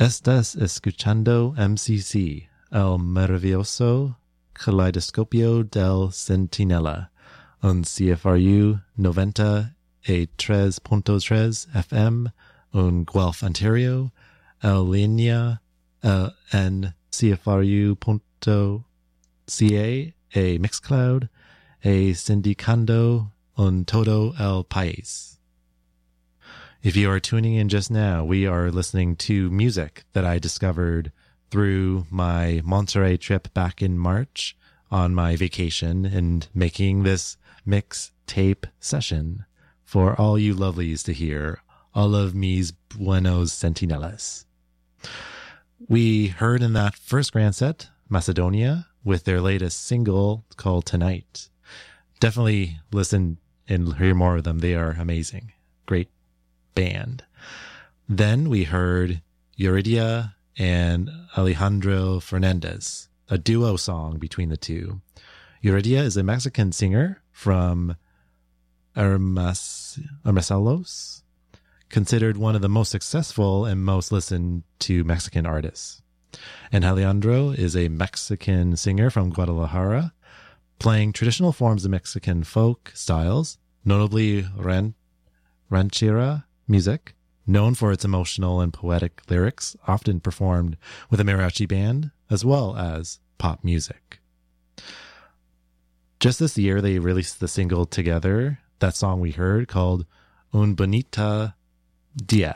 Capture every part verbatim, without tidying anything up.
Estás escuchando M C C, el maravilloso Kaleidoscopio del Centinela, on C F R U noventa y tres punto tres F M, on Guelph, Ontario, en línea uh, en C F R U punto C A, a Mixcloud, a Sindicando en todo el país. If you are tuning in just now, we are listening to music that I discovered through my Monterey trip back in March on my vacation and making this mix tape session for all you lovelies to hear, all of mis buenos centinelas. We heard in that first grand set, Macedonia, with their latest single called Tonight. Definitely listen and hear more of them. They are amazing. Great band. Then we heard Yuridia and Alejandro Fernandez, a duo song between the two. Yuridia is a Mexican singer from Hermas, Hermosillos, considered one of the most successful and most listened to Mexican artists. And Alejandro is a Mexican singer from Guadalajara, playing traditional forms of Mexican folk styles, notably ran, ranchera music, known for its emotional and poetic lyrics, often performed with a mariachi band, as well as pop music. Just this year, they released the single together, that song we heard, called Un Bonita Dia.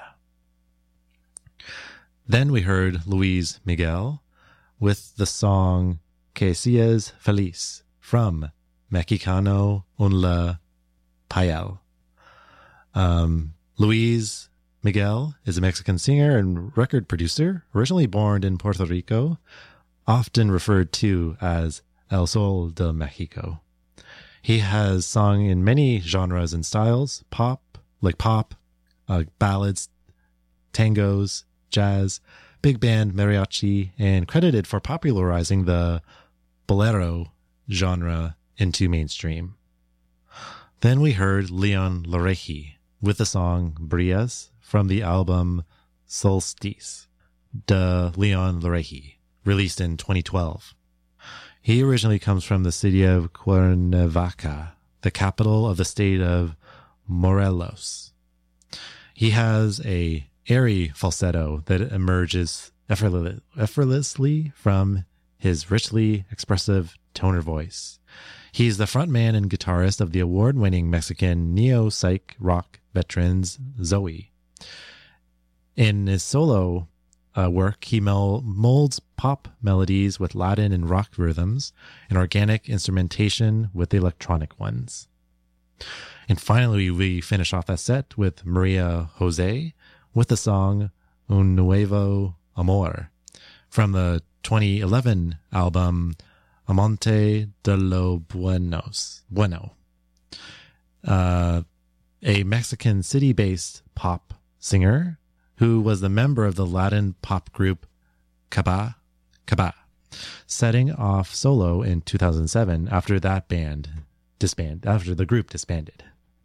Then we heard Luis Miguel with the song Que Seas Feliz from Mexicano Un La Payal. Um, Luis Miguel is a Mexican singer and record producer, originally born in Puerto Rico, often referred to as El Sol de Mexico. He has sung in many genres and styles, pop, like pop, uh, ballads, tangos, jazz, big band, mariachi, and credited for popularizing the bolero genre into mainstream. Then we heard Leon Larregui with the song Brillas from the album Solstice de Leon Larregui, released in twenty twelve. He originally comes from the city of Cuernavaca, the capital of the state of Morelos. He has a airy falsetto that emerges effortless, effortlessly from his richly expressive tenor voice. He's the frontman and guitarist of the award-winning Mexican neo-psych rock veterans Zoe. In his solo uh, work, he mel- molds pop melodies with Latin and rock rhythms and organic instrumentation with electronic ones. And finally, we finish off that set with Maria Jose with the song Un Nuevo Amor from the twenty eleven album Amante de lo Buenos, Bueno, uh, a Mexican city-based pop singer who was the member of the Latin pop group Cabá, Cabá, setting off solo in two thousand seven after that band disbanded, after the group disbanded.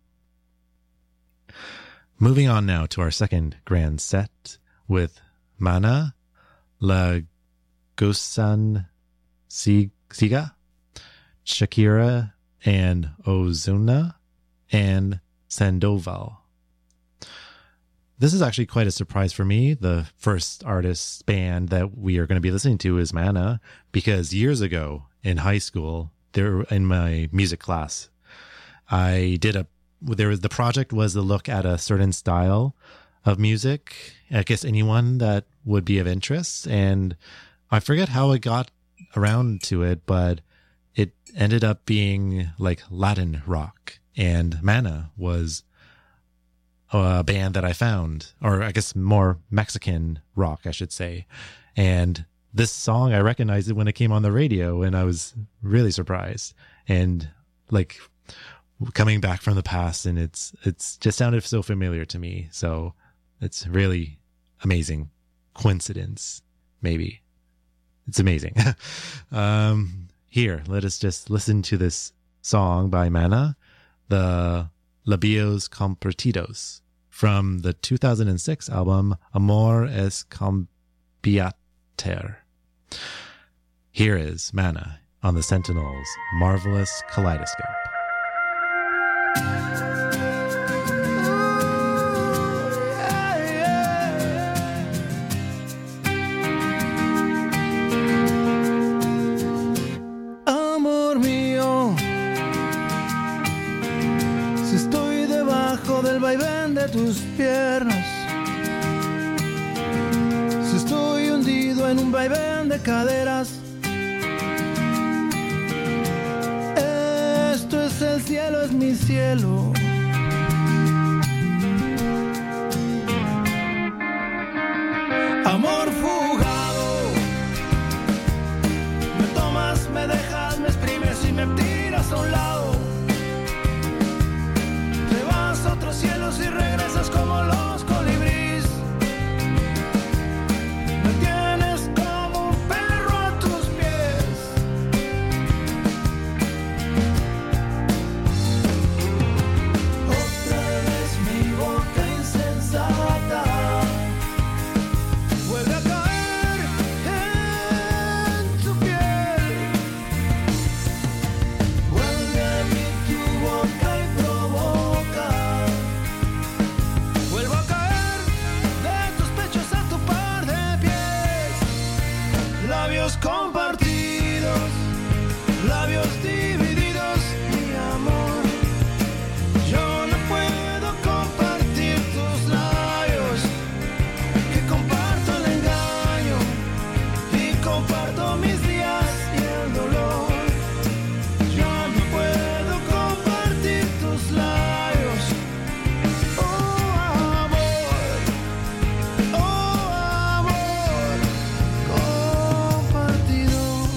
Moving on now to our second grand set with Mana, La Gusan Siga, Shakira and Ozuna, and Sandoval. This is actually quite a surprise for me. The first artist band that we are going to be listening to is Mana, because years ago in high school, there in my music class, I did a there was the project was to look at a certain style of music. I guess anyone that would be of interest, and I forget how it got around to it, but it ended up being like Latin rock, and Mana was a band that I found, or I guess more Mexican rock, I should say. And this song, I recognized it when it came on the radio, and I was really surprised. And like coming back from the past, and it's it's just sounded so familiar to me. So it's really amazing coincidence, maybe. It's amazing. um, here, let us just listen to this song by Mana, the Labios Compartidos, from the two thousand six album Amor es Com- Piater. Here is Mana on the Sentinel's Marvelous Kaleidoscope. Amor mío, si estoy debajo del vaivén de tus piernas, si estoy hundido en un vaivén de caderas, esto es el cielo, es mi cielo. Amor fugado, me tomas, me dejas, me exprimes y me tiras a un lado. Te vas a otros cielos y regresas como los colibríes. Me tienes como un perro a tus pies. Otra vez mi boca insensata vuelve a caer en tu piel. Vuelve a mí tu boca y provoca. Vuelvo a caer de tus pechos a tu par de pies. Labios compartidos, labios divididos, mi amor. Yo no puedo compartir tus labios, que comparto el engaño y comparto mis días y el dolor. Yo no puedo compartir tus labios, oh amor, oh amor compartido.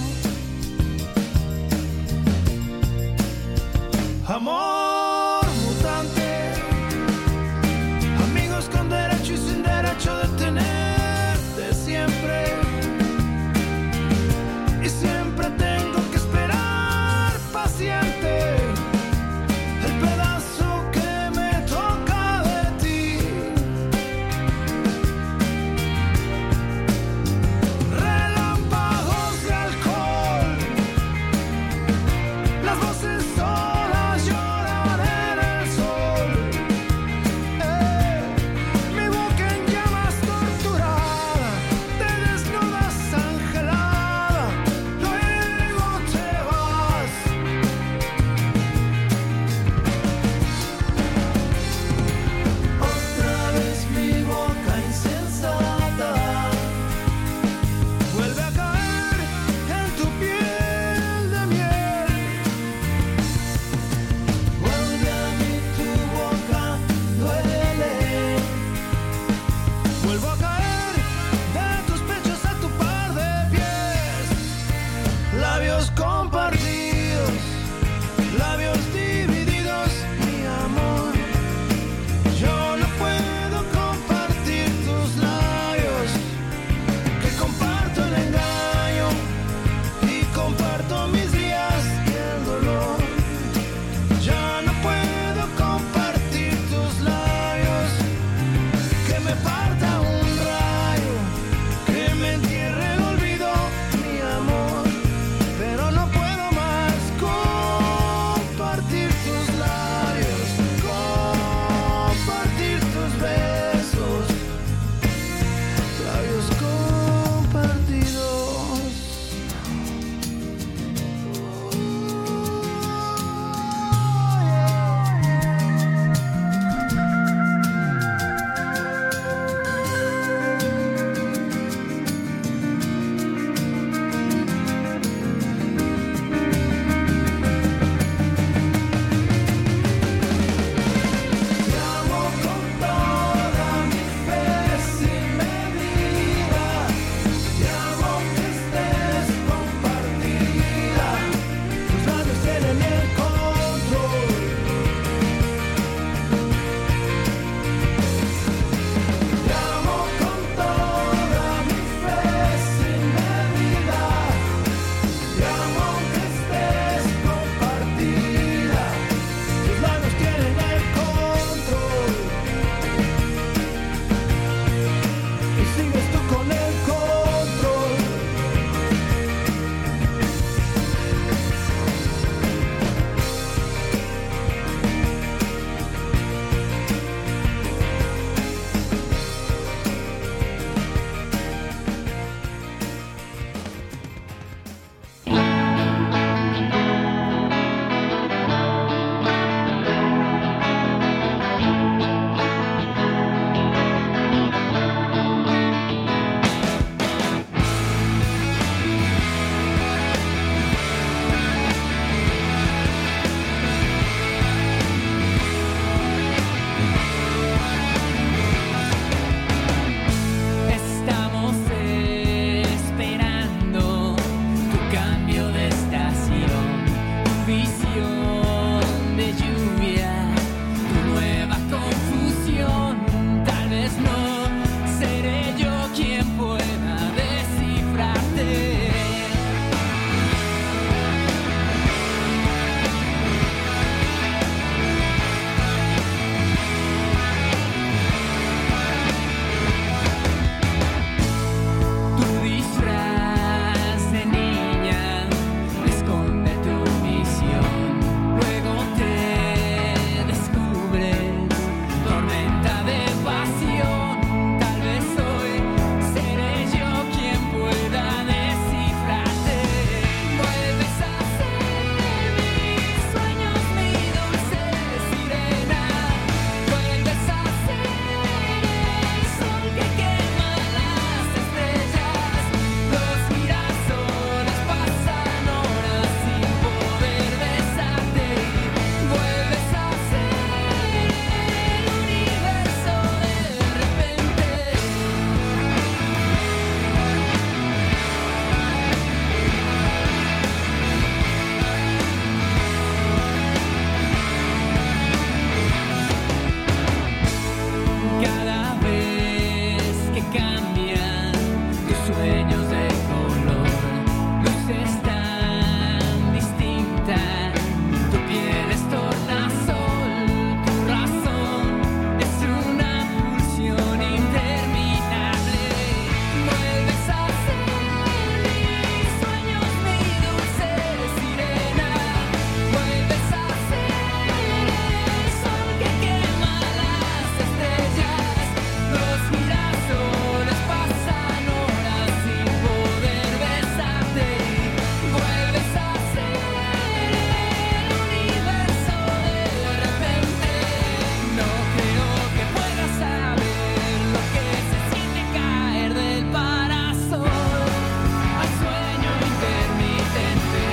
sueños de color, luces tan distintas, tu piel es tornasol, tu razón es una pulsión interminable. Vuelves a ser mis sueños, mi dulce sirena. Vuelves a ser el sol que quema las estrellas. Los girasoles pasan horas sin poder besarte. Vuelves a ser el universo de repente. No creo que puedas saber lo que se siente caer del parasol al sueño intermitente,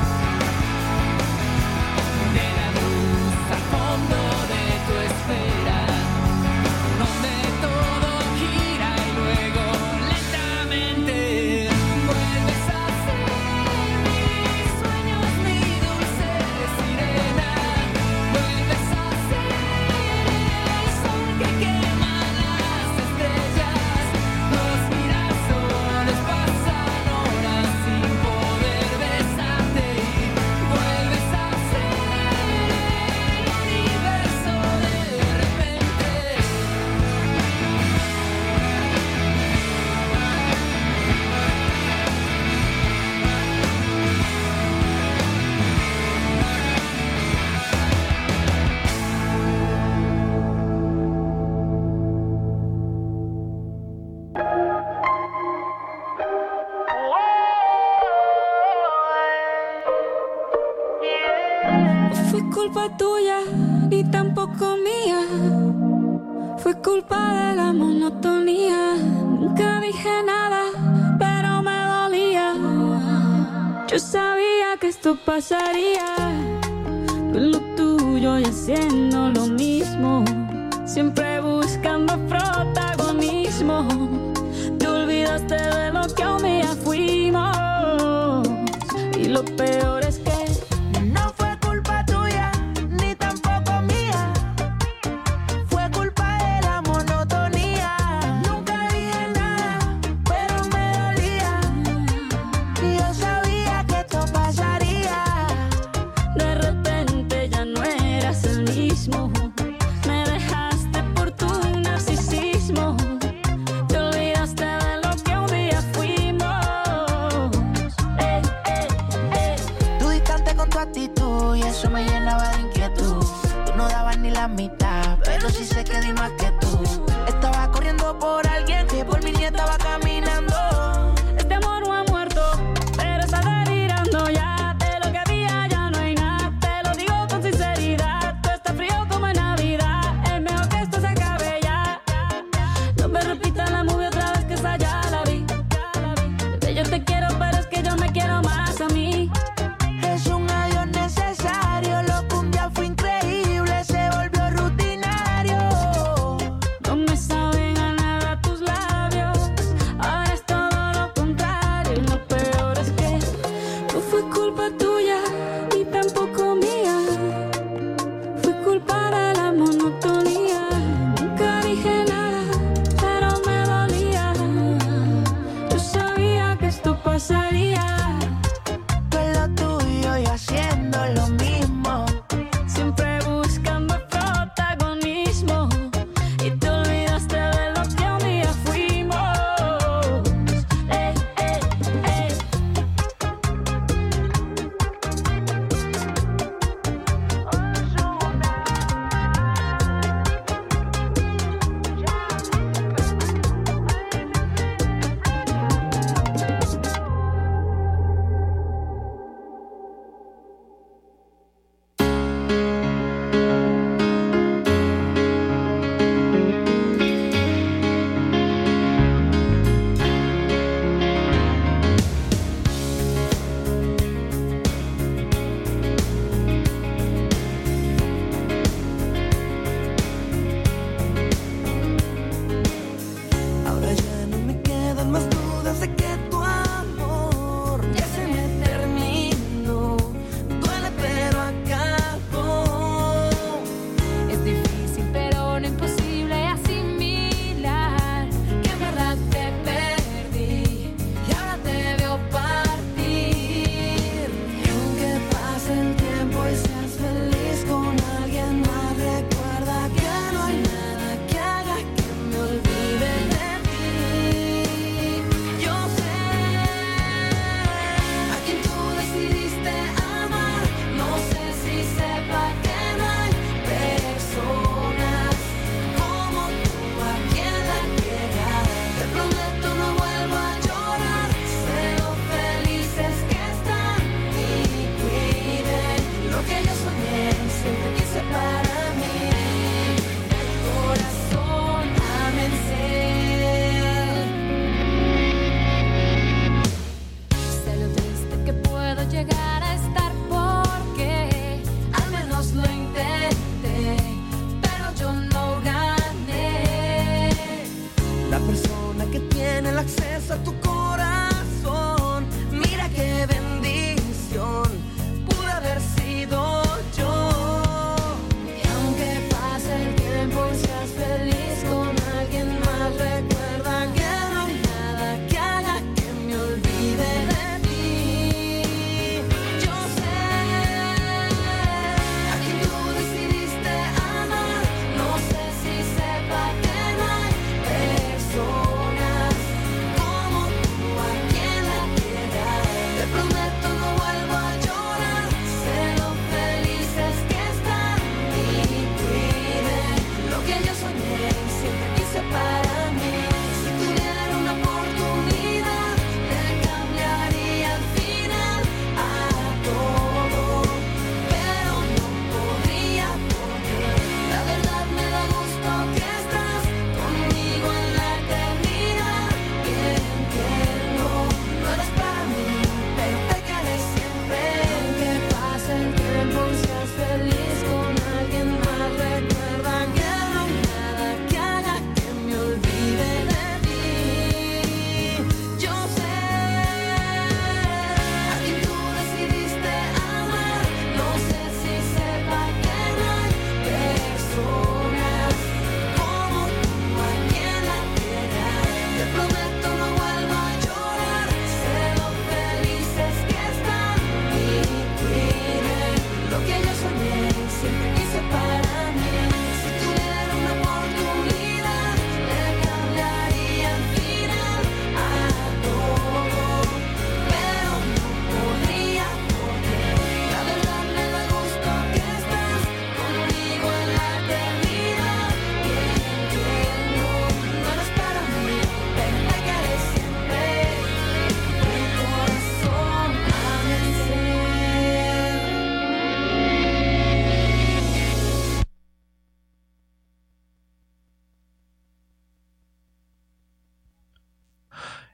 de la luz al fondo de tu esfera, donde todo gira y luego lentamente vuelves a ser mis sueños, mi dulce sirena. Vuelves a ser el sol que quema las estrellas. Los girasoles pasan horas sin poder besarte. Vuelves a ser el universo de repente. No fue culpa tuya, ni tampoco mía. Fue culpa de la monotonía. Nunca dije nada, pero me dolía. Yo sabía que esto pasaría. Tú en lo tuyo y haciendo lo mismo. Siempre buscando protagonismo. Te olvidaste de lo que un día fuimos. Y lo peor es que No fue culpa tuya, ni tampoco mía. Fue culpa de la monotonía. Nunca dije nada, pero me dolía. Y yo sabía que esto pasaría. de repente ya no eras el mismo. Me dejaste por tu narcisismo. Te olvidaste de lo que un día fuimos. Eh, eh, eh. Tú distante con tu actitud y eso me llenaba de inquietud. Tú no dabas ni la mitad, pero sí sé que di más que tú. Estaba corriendo por alguien que por mí ni estaba caminando. Este amor no ha muerto, pero está delirando ya. De lo que había ya no hay nada. Te lo digo con sinceridad. Tú estás frío como en Navidad. Es mejor que esto se acabe ya. No me repitas la movie otra vez, que esa ya la vi. Bebé, yo te quiero, pero es que yo me quiero más a mí. Es un adiós necesario, lo que un día fue increíble se volvió rutinario. No me saben a nada tus labios. Ahora es todo lo contrario. Y lo peor es que no fue culpa tuya, ni tampoco mía. Fue culpa de la monotonía. Nunca dije nada, pero me dolía. Yo sabía que esto pasaría. Tú en lo tuyo y haciendo lo mismo. Siempre buscando protagonismo. Y te olvidaste de lo que un día fuimos. Eh, eh, eh. Ahora ya no me quedan más dudas de que tu amor ya se me terminó. Duele pero acabó. Es difícil pero no imposible asimilar que en verdad te perdí.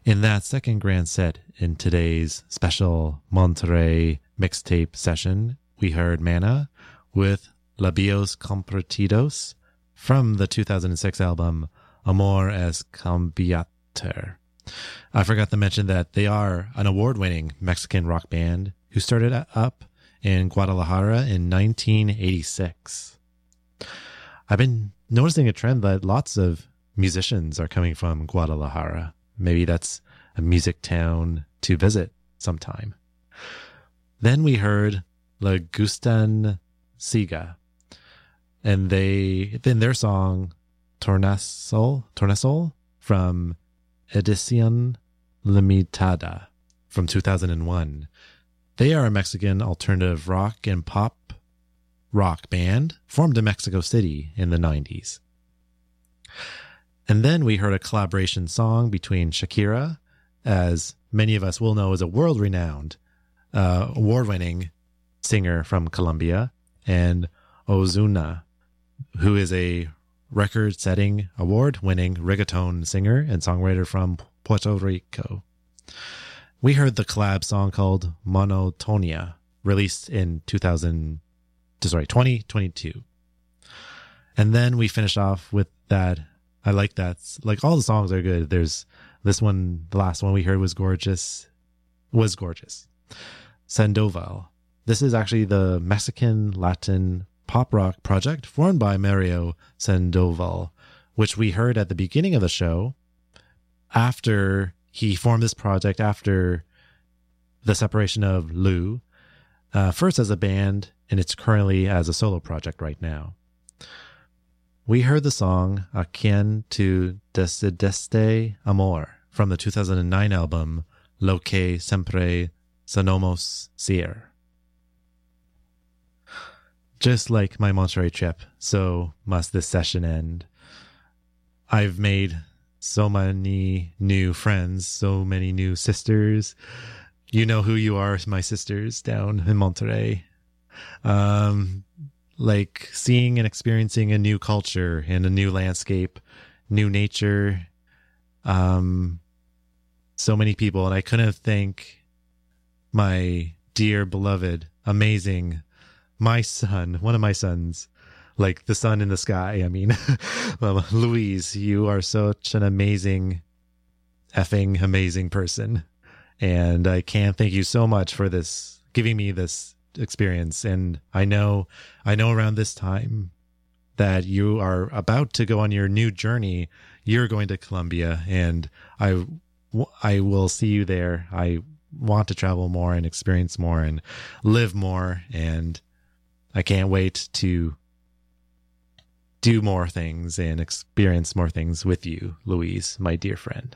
In that second grand set in today's special Monterey mixtape session, we heard Mana with Labios Compartidos from the two thousand six album Amor es Cambiater. I forgot to mention that they are an award-winning Mexican rock band who started up in Guadalajara in nineteen eighty-six. I've been noticing a trend that lots of musicians are coming from Guadalajara. Maybe that's a music town to visit sometime. Then we heard La Gustan Siga, and they then their song Tornasol, Tornasol from Edición Limitada from two thousand one. They are a Mexican alternative rock and pop rock band formed in Mexico City in the nineties. And then we heard a collaboration song between Shakira, as many of us will know is a world-renowned, uh, award-winning singer from Colombia, and Ozuna, who is a record-setting, award-winning reggaeton singer and songwriter from Puerto Rico. We heard the collab song called Monotonia, released in two thousand, sorry, twenty twenty-two. And then we finished off with that. I like that. Like, all the songs are good. There's this one, the last one we heard was gorgeous, was gorgeous. Sandoval. This is actually the Mexican Latin pop rock project formed by Mario Sandoval, which we heard at the beginning of the show after he formed this project after the separation of Lou, uh, first as a band, and it's currently as a solo project right now. We heard the song A Quien Tu Decidiste Amor from the two thousand nine album Lo Que Siempre Soñamos Ser. Just like my Monterey trip, so must this session end. I've made so many new friends, so many new sisters. You know who you are, my sisters down in Monterey. Um, like seeing and experiencing a new culture and a new landscape, new nature. Um, so many people, and I couldn't thank my dear, beloved, amazing, my son, one of my sons, like the sun in the sky. I mean, well, Louise, you are such an amazing, effing amazing person. And I can't thank you so much for this, giving me this experience. And I know, I know around this time that you are about to go on your new journey. You're going to Colombia, and I, I will see you there. I want to travel more and experience more and live more. And I can't wait to do more things and experience more things with you, Louise, my dear friend.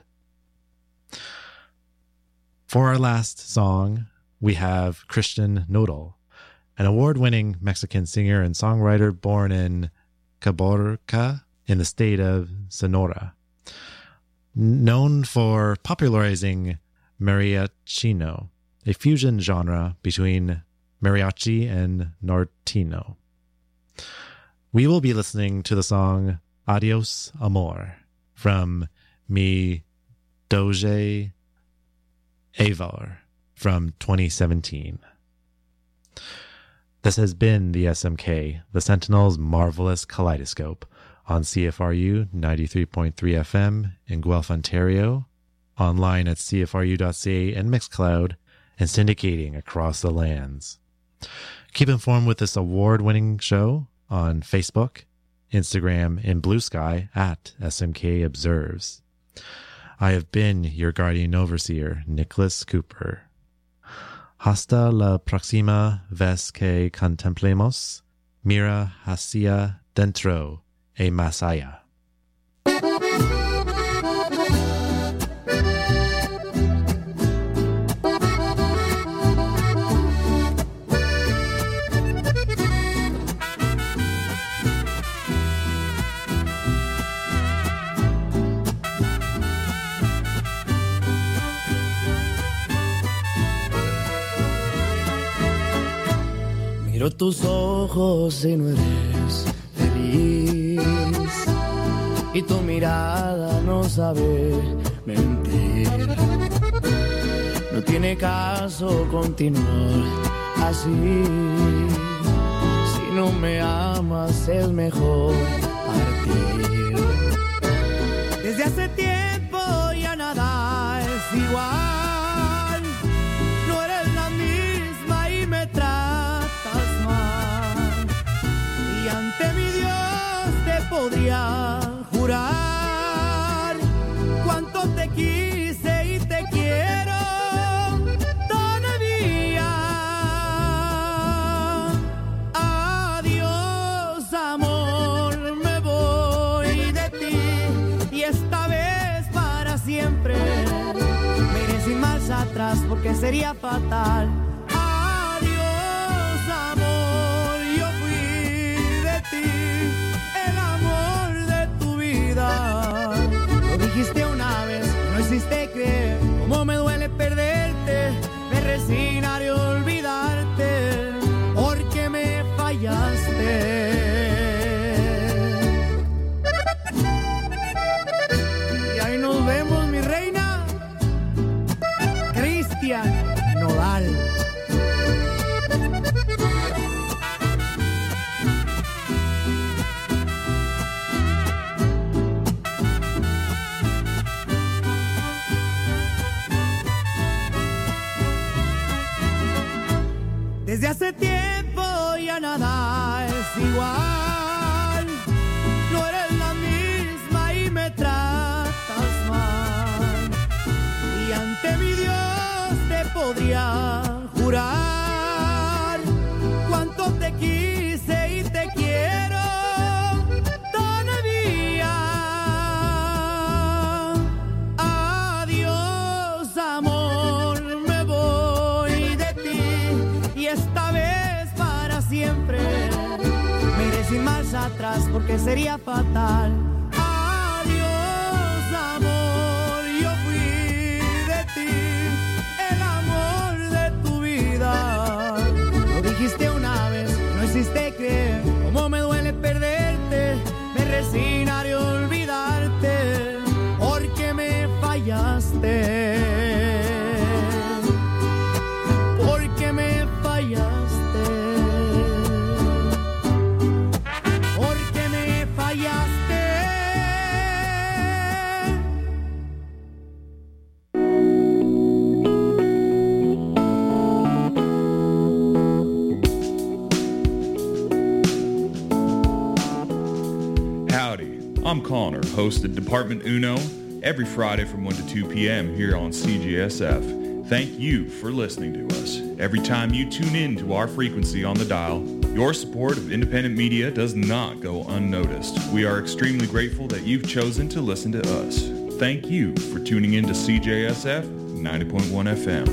For our last song, we have Christian Nodal, an award-winning Mexican singer and songwriter born in Caborca in the state of Sonora. Known for popularizing mariachino, a fusion genre between mariachi and norteño. We will be listening to the song Adios Amor from Mi Doge Avar from twenty seventeen. This has been the S M K, the Sentinel's Marvelous Kaleidoscope, on C F R U ninety-three point three F M in Guelph, Ontario, online at c f r u dot c a and Mixcloud, and syndicating across the lands. Keep informed with this award-winning show on Facebook, Instagram, and Blue Sky at S M K Observes. I have been your guardian overseer, Nicholas Cooper. Hasta la próxima vez que contemplemos, mira hacia dentro e más allá. Miro tus ojos y no eres feliz, y tu mirada no sabe mentir. tiene caso continuar así. Si no me amas es mejor partir. Desde hace tiempo ya nada es igual. No eres la misma y me tratas mal. Y ante mi Dios te podría jurar cuánto te quise y te quiero todavía. Adiós, amor, me voy de ti y esta vez para siempre. Me iré sin marcha atrás porque sería fatal. Adiós, amor, yo fui de ti, el amor de tu vida. Lo dijiste una vez, no hiciste creer cómo me duele perderte. Me resignaré a olvidarte porque me fallaste. Y ahí nos vemos, mi reina. Cristian Nodal. Desde hace tiempo ya nada es igual. No eres la misma y me tratas mal. Y ante mi Dios te podría jurar cuánto te quise y te quiero todavía. Adiós, amor, me voy de ti y esta vez para siempre. Me iré sin marcha atrás porque sería fatal. Adiós, amor, yo fui de ti, el amor de tu vida. Lo dijiste una vez, no hiciste creer cómo me duele perderte. Me resignaré a olvidarte porque me fallaste. Porque me fallaste. Porque me fallaste. Howdy, I'm Connor, host of Department Uno, every Friday from one to two p.m. here on C G S F. Thank you for listening to us. Every time you tune in to our frequency on the dial, your support of independent media does not go unnoticed. We are extremely grateful that you've chosen to listen to us. Thank you for tuning in to C J S F ninety point one F M.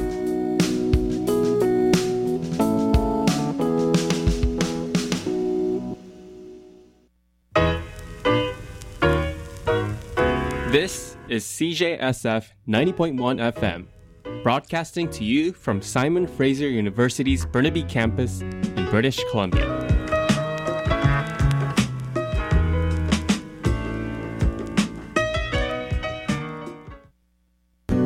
This is C J S F ninety point one F M, broadcasting to you from Simon Fraser University's Burnaby campus in British Columbia.